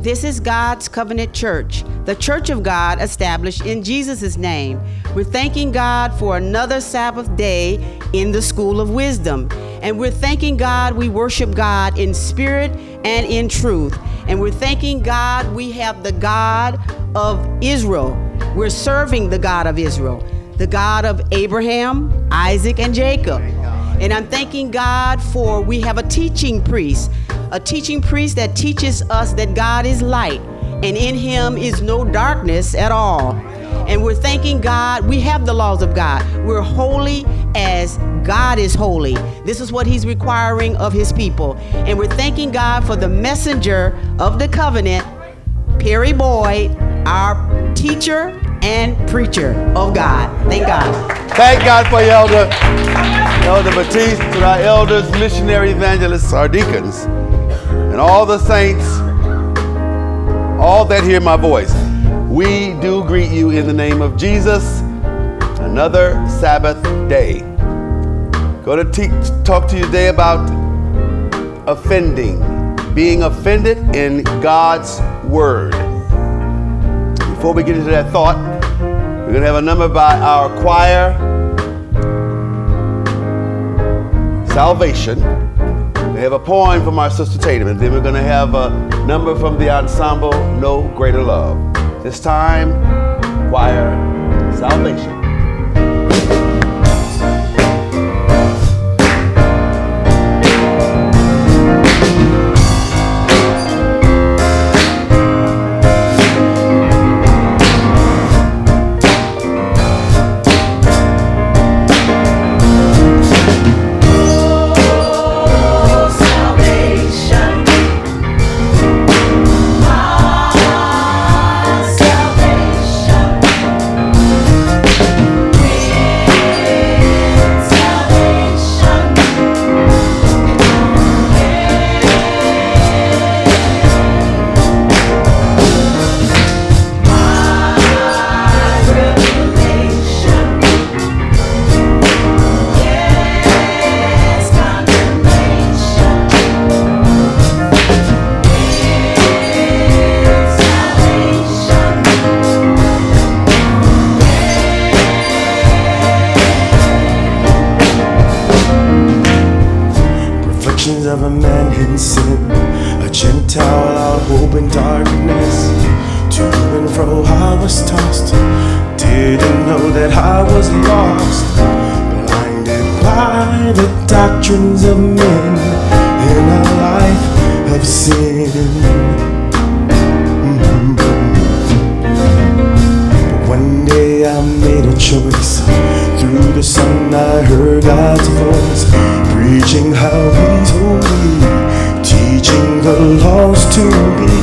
This is God's Covenant Church, the Church of God established in Jesus' name. We're thanking God for another Sabbath day in the School of Wisdom. And we're thanking God we worship God in spirit and in truth. And we're thanking God we have the God of Israel. We're serving the God of Israel, the God of Abraham, Isaac, and Jacob. And I'm thanking God for we have a teaching priest that teaches us that God is light, and in him is no darkness at all. And we're thanking God, we have the laws of God. We're holy as God is holy. This is what he's requiring of his people. And we're thanking God for the messenger of the covenant, Perry Boyd, our teacher and preacher of God. Thank God. Thank God for you, Elder Batiste, to our elders, missionary evangelists, our deacons, and all the saints, all that hear my voice. We do greet you in the name of Jesus. Another Sabbath day. Going to talk to you today about offending, being offended in God's word. Before we get into that thought, we're going to have a number by our choir, Salvation. We have a poem from our sister Tatum, and then we're going to have a number from the ensemble, No Greater Love. This time, choir, Salvation. Of a man in sin, a Gentile out hope in darkness. To and fro I was tossed, didn't know that I was lost, blinded by the doctrines of men in a life of sin. But one day I made a choice. Through the sun I heard God's voice, preaching how he's holy, teaching the laws to be,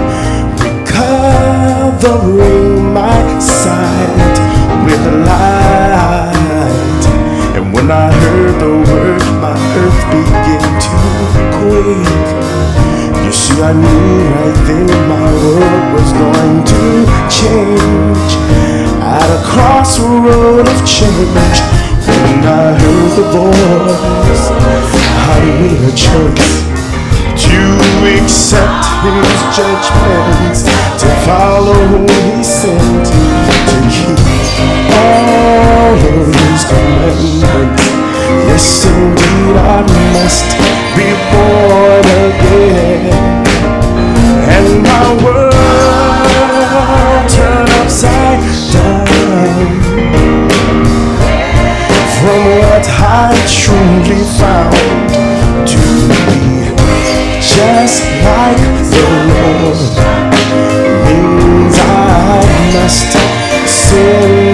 recovering my sight with light. And when I heard the word, my earth began to quake. You see, I knew right then my world was going to change. At a crossroad of change, when I heard the voice, I made a choice to accept his judgments, to follow whom he sent, to keep all of his commandments. Yes, indeed, I must be born again, and my world turned upside down from what I truly found to be just like the Lord. Means I must sin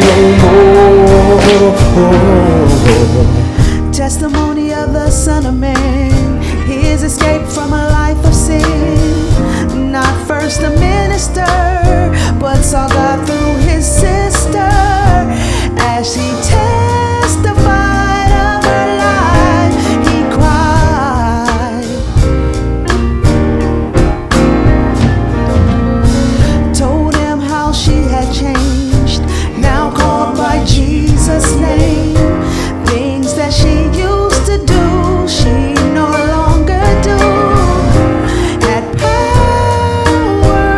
no more. Testimony of the Son of Man, his escape from a life of sin. Not first a minister, but saw God through his sister as she testified of her life. He cried, told him how she had changed, now called by Jesus' name. Things that she used to do, she no longer do. Had power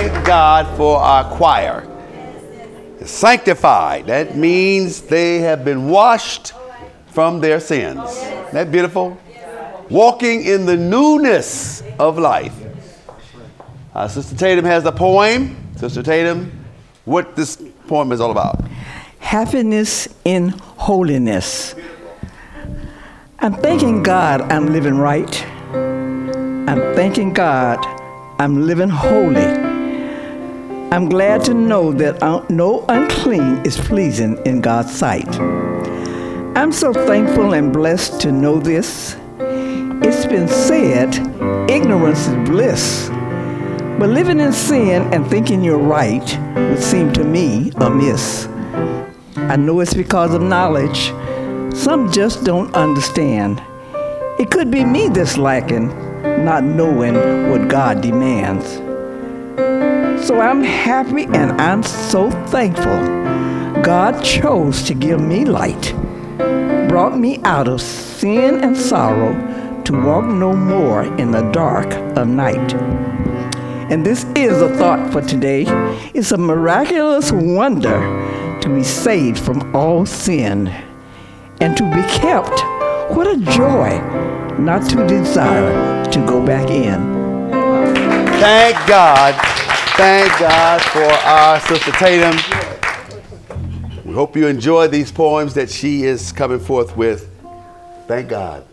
Thank God for our choir. Sanctified. That means they have been washed from their sins. Isn't that beautiful? Walking in the newness of life. Sister Tatum has a poem. Sister Tatum, what this poem is all about. Happiness in holiness. I'm thanking God I'm living right. I'm thanking God I'm living holy. I'm glad to know that no unclean is pleasing in God's sight. I'm so thankful and blessed to know this. It's been said, ignorance is bliss. But living in sin and thinking you're right would seem to me amiss. I know it's because of knowledge. Some just don't understand. It could be me that's lacking, not knowing what God demands. So I'm happy and I'm so thankful. God chose to give me light, brought me out of sin and sorrow to walk no more in the dark of night. And this is a thought for today. It's a miraculous wonder to be saved from all sin and to be kept. What a joy not to desire to go back in. Thank God. Thank God for our Sister Tatum. We hope you enjoy these poems that she is coming forth with. Thank God.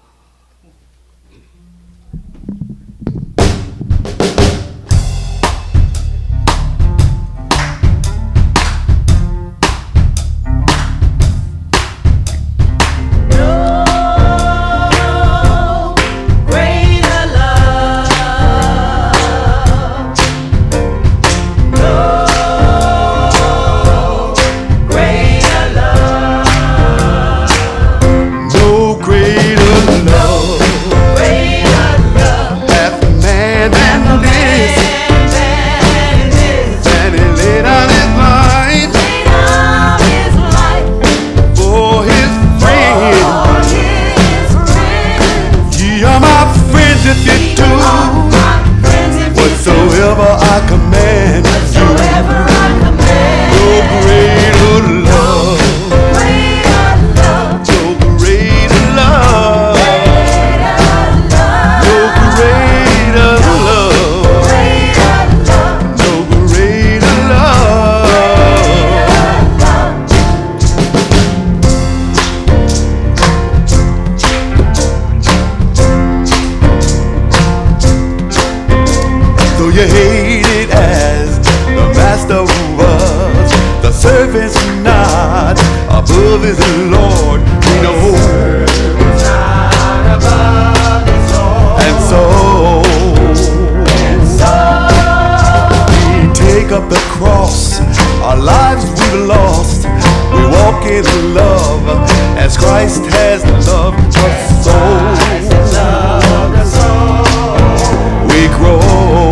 You hated as the master was, the servant's not above his Lord. We know, and so we take up the cross. Our lives we've lost. We walk in love as Christ has loved us so. We grow.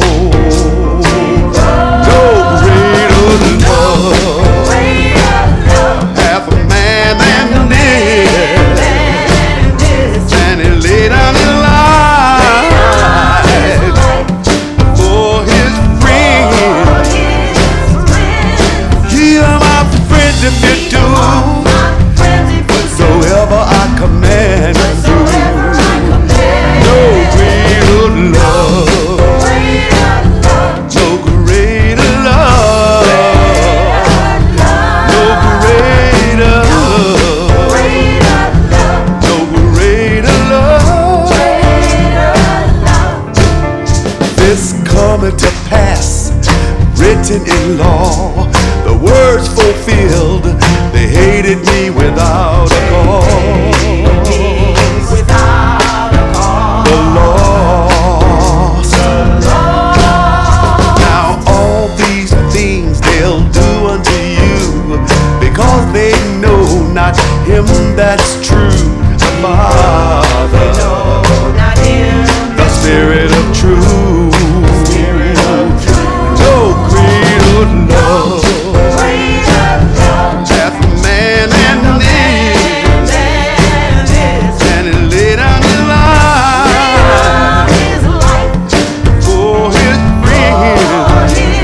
To pass, written in law, the words fulfilled. They hated me without a cause. The lost. Now all these things they'll do unto you, because they know not him that's true. The Father, the Spirit of truth. Love. Hath man and this, and he laid down his life for his friend.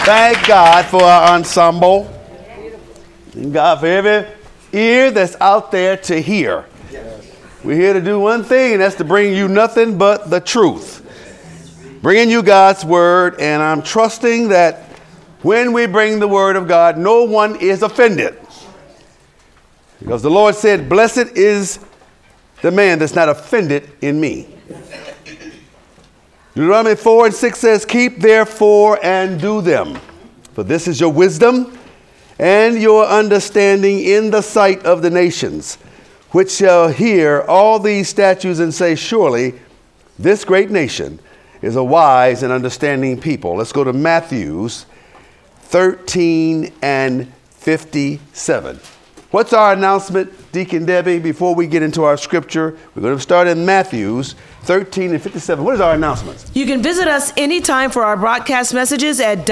Thank God for our ensemble. Thank God for every ear that's out there to hear. We're here to do one thing, and that's to bring you nothing but the truth. Bringing you God's word, and I'm trusting that when we bring the word of God, no one is offended. Because the Lord said, blessed is the man that's not offended in me. Deuteronomy 4:6 says, keep therefore and do them, for this is your wisdom and your understanding in the sight of the nations, which shall hear all these statutes and say, surely this great nation is a wise and understanding people. Let's go to Matthews 13 and 57. What's our announcement, Deacon Debbie, before we get into our scripture? We're going to start in Matthews 13 and 57. What is our announcement? You can visit us anytime for our broadcast messages at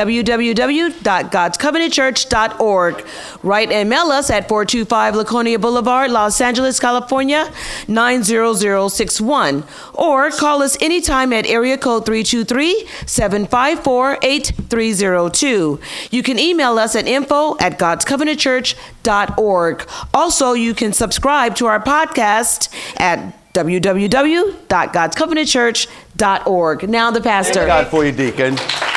www.godscovenantchurch.org. Write and mail us at 425 Laconia Boulevard, Los Angeles, California, 90061. Or call us anytime at area code 323-754-8302. You can email us at info@godscovenantchurch.org. Also, you can subscribe to our podcast at www.godscovenantchurch.org. Now the pastor. Thank God for you, Deacon.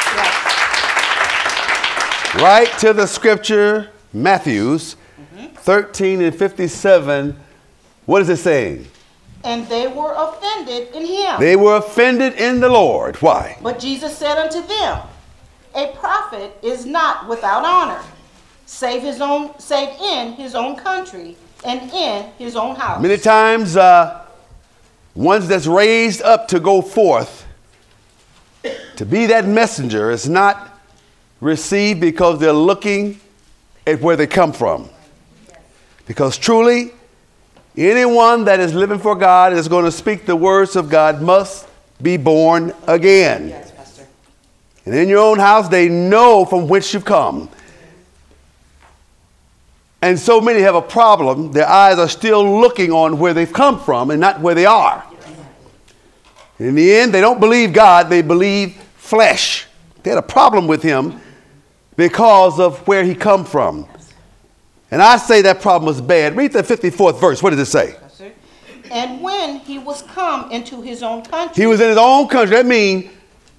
Right to the scripture, Matthews 13 and 57. What is it saying? And they were offended in him. They were offended in the Lord. Why? But Jesus said unto them, a prophet is not without honor, save in his own country and in his own house. Many times, ones that's raised up to go forth, to be that messenger, is not received because they're looking at where they come from. Because truly, anyone that is living for God is going to speak the words of God must be born again. Yes, Pastor. And in your own house, they know from whence you've come. And so many have a problem. Their eyes are still looking on where they've come from and not where they are. In the end, they don't believe God, they believe flesh. They had a problem with him because of where he come from. And I say that problem was bad. Read the 54th verse. What does it say? And when he was come into his own country. He was in his own country. That means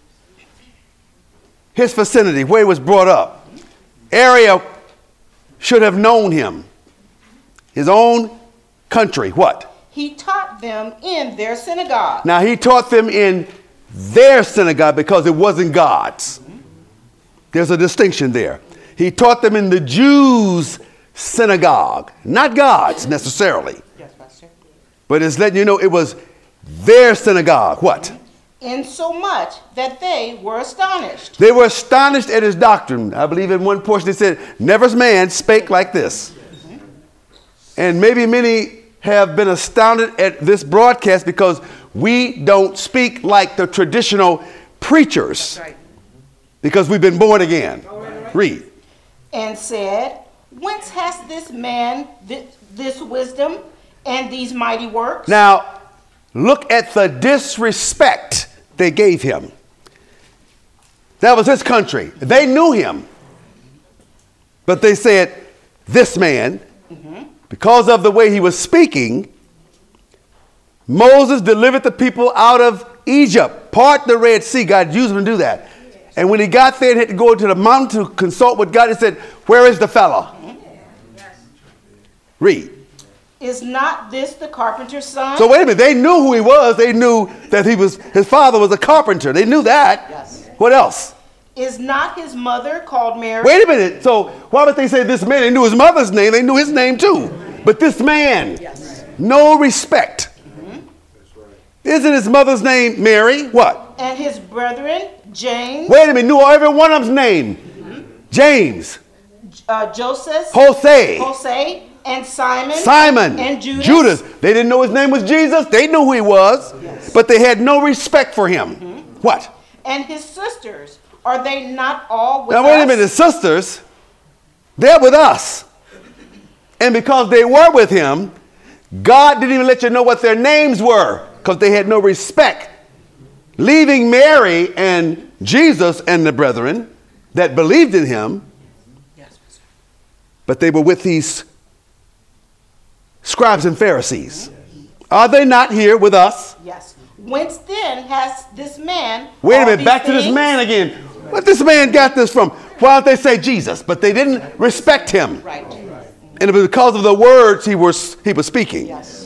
his vicinity, where he was brought up. Area should have known him. His own country. What? He taught them in their synagogue. Now, he taught them in their synagogue because it wasn't God's. There's a distinction there. He taught them in the Jews' synagogue, not God's necessarily. Yes, Pastor. But it's letting you know it was their synagogue. What? Insomuch that they were astonished. They were astonished at his doctrine. I believe in one portion they said, never man spake like this. And maybe many have been astounded at this broadcast because we don't speak like the traditional preachers. Right. Because we've been born again. Read. And said, whence has this man this wisdom and these mighty works? Now, look at the disrespect they gave him. That was his country. They knew him. But they said, this man, because of the way he was speaking, Moses delivered the people out of Egypt, part the Red Sea. God used him to do that. And when he got there and had to go to the mountain to consult with God, he said, where is the fella? Read. Is not this the carpenter's son? So wait a minute. They knew who he was. They knew that his father was a carpenter. They knew that. Yes. What else? Is not his mother called Mary? Wait a minute. So why would they say this man? They knew his mother's name. They knew his name too. But this man, no respect. Isn't his mother's name Mary? What? And his brethren, James. Wait a minute. Knew every one of them's name. James. Joseph. Jose. And Simon. And Judas. They didn't know his name was Jesus. They knew who he was. Yes. But they had no respect for him. What? And his sisters. Are they not all with us? Now wait a minute. His sisters, they're with us. And because they were with him, God didn't even let you know what their names were because they had no respect. Leaving Mary and Jesus and the brethren that believed in him, but they were with these scribes and Pharisees. Are they not here with us? Yes. Whence then has this man... Wait a all minute, these back to this things? man again. What this man got this from? Why don't they say Jesus? But they didn't respect him. Right. And it was because of the words he was speaking. Yes.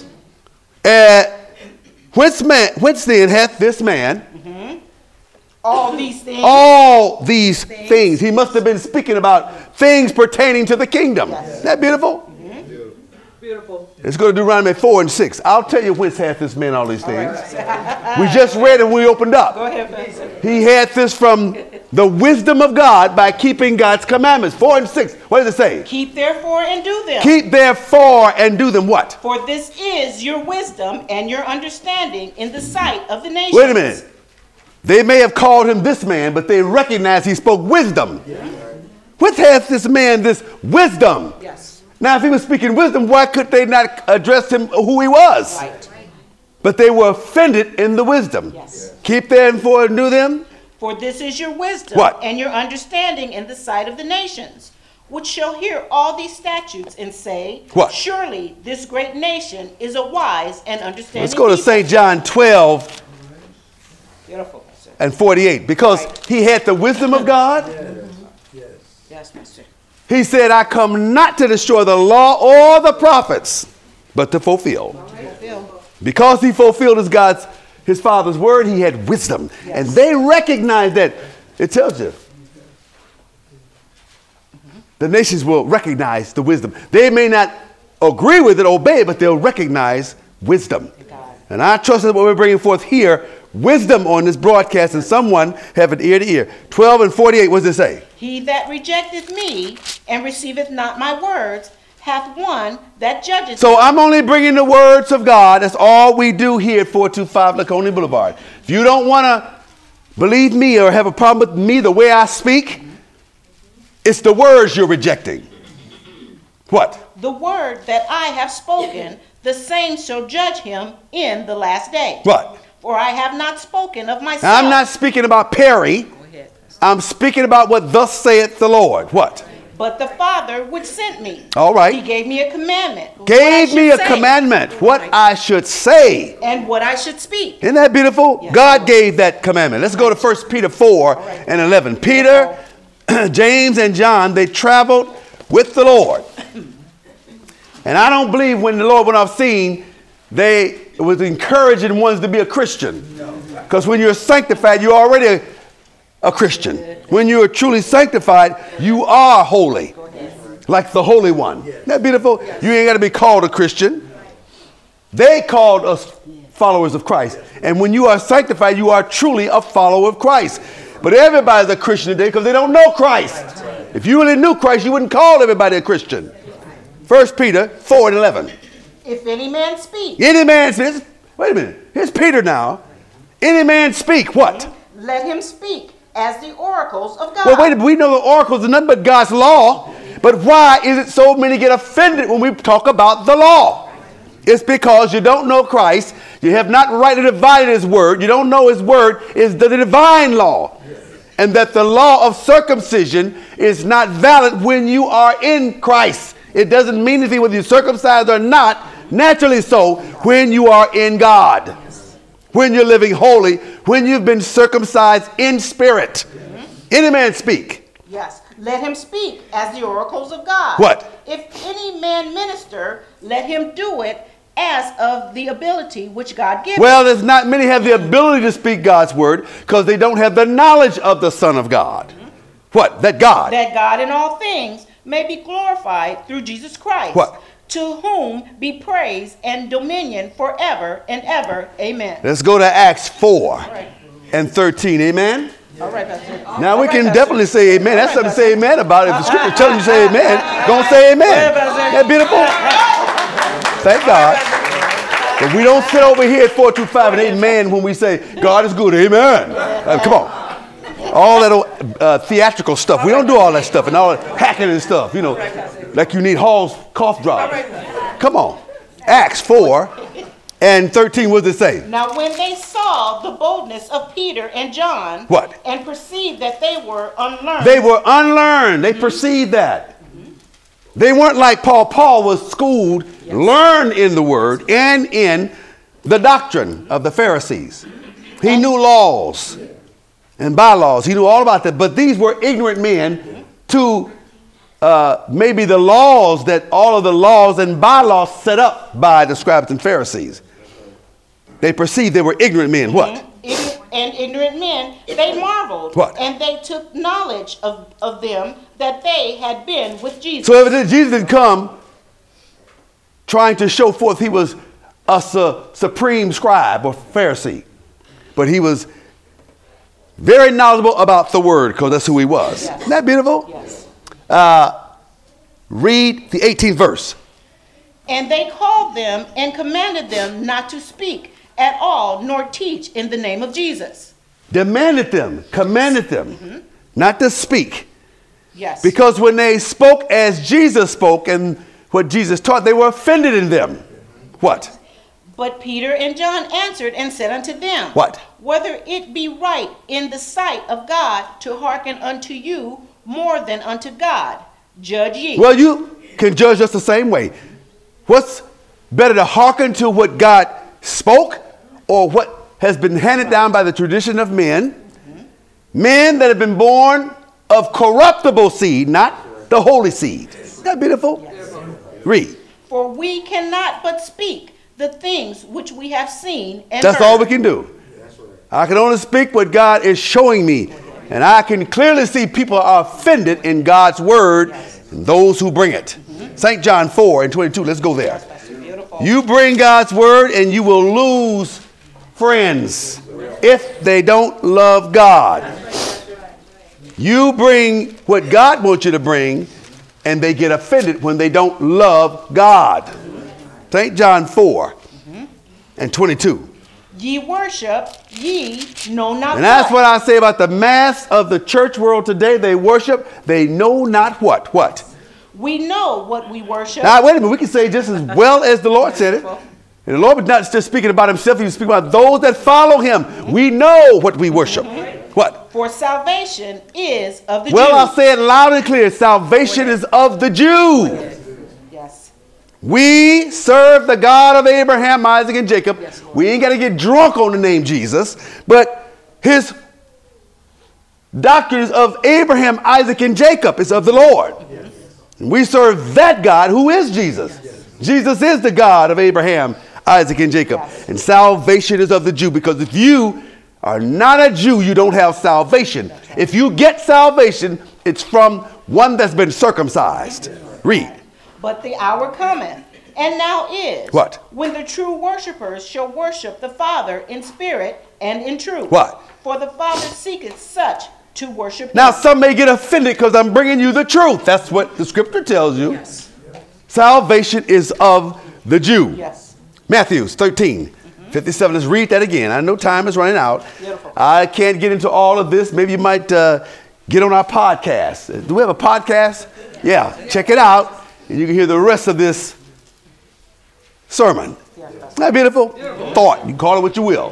Whence then hath this man All these things. all these things? He must have been speaking about things pertaining to the kingdom. Yes. Isn't that beautiful? Beautiful. Let's go to Deuteronomy 4 and 6. I'll tell you whence hath this man all these things. We just read it when we opened up. Go ahead, Pastor. He had this from the wisdom of God by keeping God's commandments. 4 and 6. What does it say? Keep therefore and do them. Keep therefore and do them what? For this is your wisdom and your understanding in the sight of the nations. Wait a minute. They may have called him this man, but they recognized he spoke wisdom. Whence hath this man this wisdom? Yes. Now, if he was speaking wisdom, why could they not address him who he was? Right. But they were offended in the wisdom. Yes. Keep therefore and do them. For this is your wisdom What? and your understanding in the sight of the nations, which shall hear all these statutes and say, What? Surely this great nation is a wise and understanding Let's go to people. St. John 12 Beautiful, Pastor. and 48. Because he had the wisdom of God. Yes, Pastor. He said, I come not to destroy the law or the prophets, but to fulfill. Because he fulfilled his father's word, he had wisdom. Yes. And they recognized that. It tells you. The nations will recognize the wisdom. They may not agree with it, obey it, but they'll recognize wisdom. And I trust that what we're bringing forth here, wisdom on this broadcast, and someone have an ear to ear. 12 and 48, what does it say? He that rejecteth me and receiveth not my words hath one that judgeth So me. I'm only bringing the words of God. That's all we do here at 425 Laconia Boulevard. If you don't want to believe me or have a problem with me the way I speak, it's the words you're rejecting. What? The word that I have spoken, the same shall judge him in the last day. What? For I have not spoken of myself. I'm not speaking about Perry. I'm speaking about what thus saith the Lord. What? But the Father which sent me. All right. He gave me a commandment. what I Gave should me a say, commandment. What I should say. And what I should speak. Isn't that beautiful? Yes. God gave that commandment. Let's go to 1 Peter 4 and 11. Peter, James, and John, they traveled with the Lord. And I don't believe when the Lord went off scene, they was encouraging ones to be a Christian. Because when you're sanctified, you're already a Christian. When you're truly sanctified, you are holy. Like the Holy One. Isn't that beautiful? You ain't got to be called a Christian. They called us followers of Christ. And when you are sanctified, you are truly a follower of Christ. But everybody's a Christian today because they don't know Christ. If you really knew Christ, you wouldn't call everybody a Christian. 1 Peter 4 and 11. If any man speak, Any man says, wait a minute, here's Peter now. Any man speak what? let him speak as the oracles of God. Well, wait a minute, we know the oracles are nothing but God's law. But why is it so many get offended when we talk about the law? It's because you don't know Christ. You have not rightly divided his word. You don't know his word is the divine law. And that the law of circumcision is not valid when you are in Christ. It doesn't mean anything whether you're circumcised or not, naturally so, when you are in God. When you're living holy, when you've been circumcised in spirit. Any man speak. Yes. Let him speak as the oracles of God. What? If any man minister, let him do it as of the ability which God gives. Well, there's not many have the ability to speak God's word because they don't have the knowledge of the Son of God. What? That God. That God in all things may be glorified through Jesus Christ. What? To whom be praise and dominion forever and ever. Amen. Let's go to Acts 4 and 13. Amen. All right, Pastor. Now we All can right, definitely say amen. That's something to say amen about. If the scripture tells you to say amen, don't say amen. That beautiful? Thank God. But we don't sit over here at 425 and amen when we say God is good. Amen. Come on. All that theatrical stuff. We don't do all that stuff and all that hacking and stuff. You know, like you need Hall's cough drop. Come on. Acts 4 And 13, what does it say? Now when they saw the boldness of Peter and John, What? and perceived that they were unlearned. They were unlearned. They perceived that. They weren't like Paul. Paul was schooled, learned in the word and in the doctrine of the Pharisees. He knew laws and bylaws. He knew all about that. But these were ignorant men to maybe the laws, that all of the laws and bylaws set up by the scribes and Pharisees. They perceived they were ignorant men. What? And ignorant men, they marveled. What? And they took knowledge of them that they had been with Jesus. So evidently Jesus didn't come trying to show forth he was a supreme scribe or Pharisee. But he was very knowledgeable about the word, because that's who he was. Yes. Isn't that beautiful? Yes. Read the 18th verse. And they called them and commanded them not to speak at all, nor teach in the name of Jesus. Demanded them, commanded them not to speak. Yes. Because when they spoke as Jesus spoke and what Jesus taught, they were offended in them. What? But Peter and John answered and said unto them, What? Whether it be right in the sight of God to hearken unto you more than unto God, judge ye. Well, you can judge us the same way. What's better, to hearken to what God spoke or what has been handed down by the tradition of men? Men that have been born of corruptible seed, not the holy seed. Isn't that beautiful? Yes. Read. For we cannot but speak the things which we have seen and That's heard. all we can do. I can only speak what God is showing me. And I can clearly see people are offended in God's word and those who bring it. St. John 4:22. Let's go there. You bring God's word and you will lose friends if they don't love God. You bring what God wants you to bring and they get offended when they don't love God. St. John 4:22. Ye worship, ye know not And that's what I say about the mass of the church world today. They worship, they know not what. What? We know what we worship. Now, wait a minute. We can say just as well as the Lord said it. And the Lord was not just speaking about himself. He was speaking about those that follow him. We know what we worship. What? For salvation is of the Well, I'll Jews. say it loud and clear. Salvation is of the Jew. Yes. We serve the God of Abraham, Isaac, and Jacob. Yes, Lord. We ain't got to get drunk on the name Jesus, but his doctrines of Abraham, Isaac, and Jacob is of the Lord. Yes. And we serve that God who is Jesus. Yes. Jesus is the God of Abraham, Isaac, and Jacob. Yes. And salvation is of the Jew, because if you are not a Jew, you don't have salvation. If you get salvation, it's from one that's been circumcised. Read. But the hour cometh, and now is. What? When the true worshipers shall worship the Father in spirit and in truth. What? For the Father seeketh such to worship Now, him. some may get offended because I'm bringing you the truth. That's what the scripture tells you. Yes. Salvation is of the Jew. Yes. Matthew 13:57. Let's read that again. I know time is running out. Beautiful. I can't get into all of this. Maybe you might get on our podcast. Do we have a podcast? Yeah. Check it out, and you can hear the rest of this sermon. Isn't that beautiful? Thought. You can call it what you will.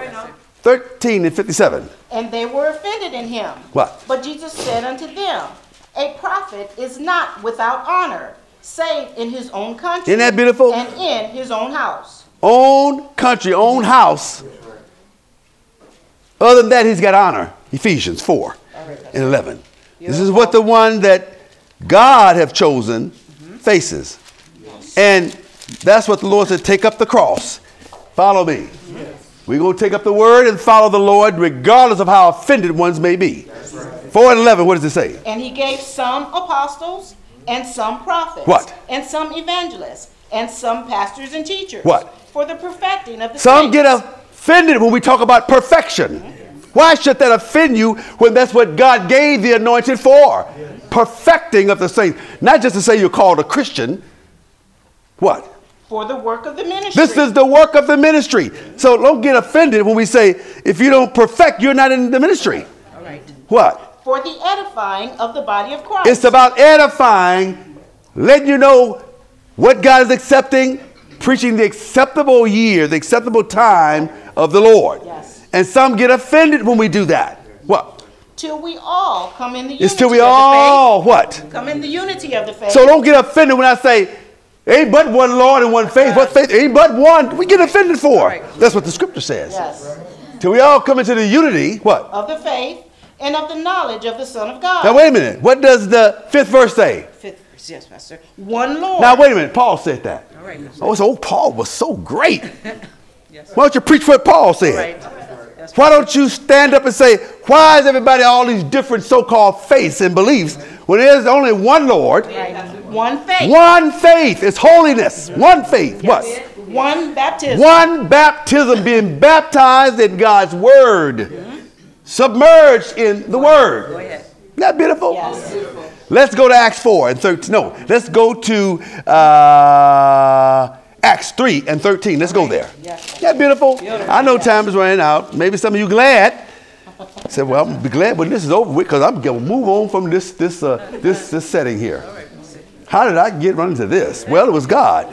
13:57. And they were offended in him. What? But Jesus said unto them, a prophet is not without honor, save in his own country. Isn't that beautiful? And in his own house. Own country, own house. Other than that, he's got honor. Ephesians 4:11. This is what the one that God have chosen faces. And that's what the Lord said, take up the cross. Follow me. We're going to take up the word and follow the Lord regardless of how offended ones may be. 4:11, what does it say? And he gave some apostles and some prophets. What? And some evangelists and some pastors and teachers. What? For the perfecting of the Some saints. get offended when we talk about perfection. Why should that offend you when that's what God gave the anointed for? Perfecting of the saints. Not just to say you're called a Christian. What? For the work of the ministry. This is the work of the ministry. So don't get offended when we say, if you don't perfect, you're not in the ministry. All right. What? For the edifying of the body of Christ. It's about edifying, letting you know what God is accepting, preaching the acceptable year, the acceptable time of the Lord. Yes. And some get offended when we do that. What? Till we all come in the unity It's till we of the all what? faith. Come in the unity of the faith. So don't get offended when I say, ain't but one Lord and one faith. What faith? Ain't but one. We get offended for. Right. That's what the scripture says. Yes. Till we all come into the unity, what? Of the faith and of the knowledge of the Son of God. Now wait a minute. What does the 5th verse say? 5th verse, yes, Pastor. One Lord. Now wait a minute. Paul said that. All right. Oh, Paul was so great. Why don't you preach what Paul said? Right. Why don't you stand up and say, why is everybody all these different so-called faiths and beliefs when there's only one Lord? Right. One faith. One faith. It's holiness. One faith. What? One baptism. One baptism, being baptized in God's word. Submerged in the word. Go ahead. Isn't that beautiful? Yes. Let's go to Acts 4 and 13. No, let's go to Acts 3 and 13. Let's go there. Isn't that beautiful? I know time is running out. Maybe some of you glad. Said, well, I'm going to be glad when this is over with because I'm going to move on from this setting here. How did I run into this? Well, it was God.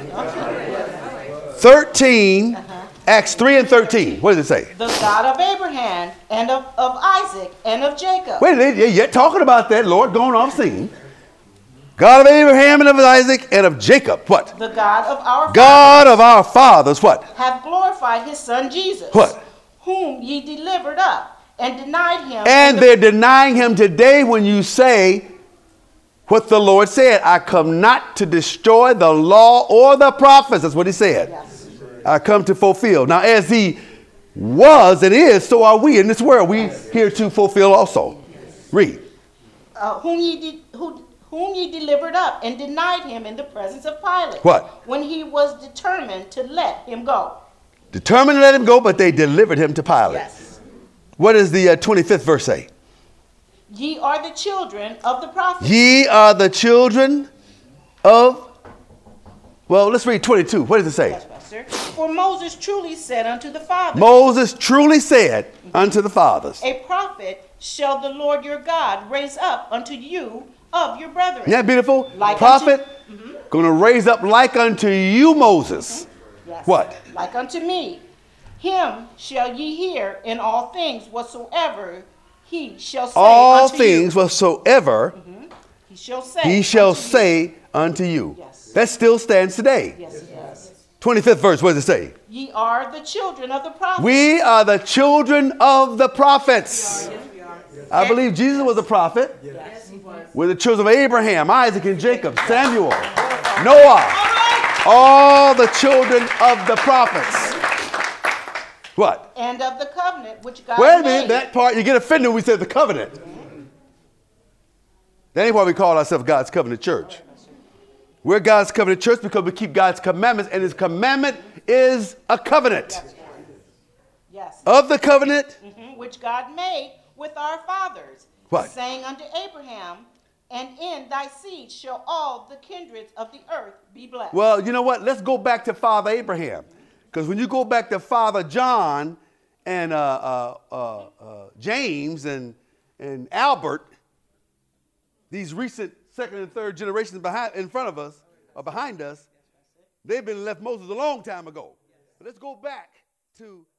13, Acts 3 and 13. What does it say? The God of Abraham and of Isaac and of Jacob. Wait, they're yet talking about that, Lord, going off scene. God of Abraham and of Isaac and of Jacob. What? The God of our God fathers of our fathers. What? hath glorified his son Jesus. What? Whom ye delivered up and denied him. And they're denying him today when you say what the Lord said. I come not to destroy the law or the prophets. That's what he said. Yes. I come to fulfill. Now, as he was and is, so are we in this world. We here to fulfill also. Read. Whom ye delivered up and denied him in the presence of Pilate. What? When he was determined to let him go. Determined to let him go, but they delivered him to Pilate. Yes. What does the 25th verse say? Ye are the children of the prophets. Ye are the children of, well, let's read 22. What does it say? Yes, Pastor. For Moses truly said unto the fathers. Moses truly said unto the fathers. A prophet shall the Lord your God raise up unto you of your brethren. Isn't that beautiful? Like Prophet, going to raise up like unto you, Moses. Yes. What? Like unto me. Him shall ye hear in all things whatsoever he shall say All unto things you. whatsoever He shall say. he shall unto you. say unto you. Yes. That still stands today. Yes, it does. 25th verse, what does it say? Ye are the children of the prophets. We are the children of the prophets. I believe Jesus was a prophet. Yes, he was. We're the children of Abraham, Isaac, and Jacob, Samuel, Noah. All the children of the prophets. What? And of the covenant which God Wait a made. minute, that part, you get offended when we say the covenant. That ain't why we call ourselves God's covenant church. We're God's covenant church because we keep God's commandments, and his commandment is a covenant. Yes. Of the covenant, Which God made with our fathers. What? Saying unto Abraham, and in thy seed shall all the kindreds of the earth be blessed. well, you know what? Let's go back to Father Abraham. Because when you go back to Father John and James and Albert, these recent second and third generations in front of us or behind us, they've been left Moses a long time ago. But let's go back to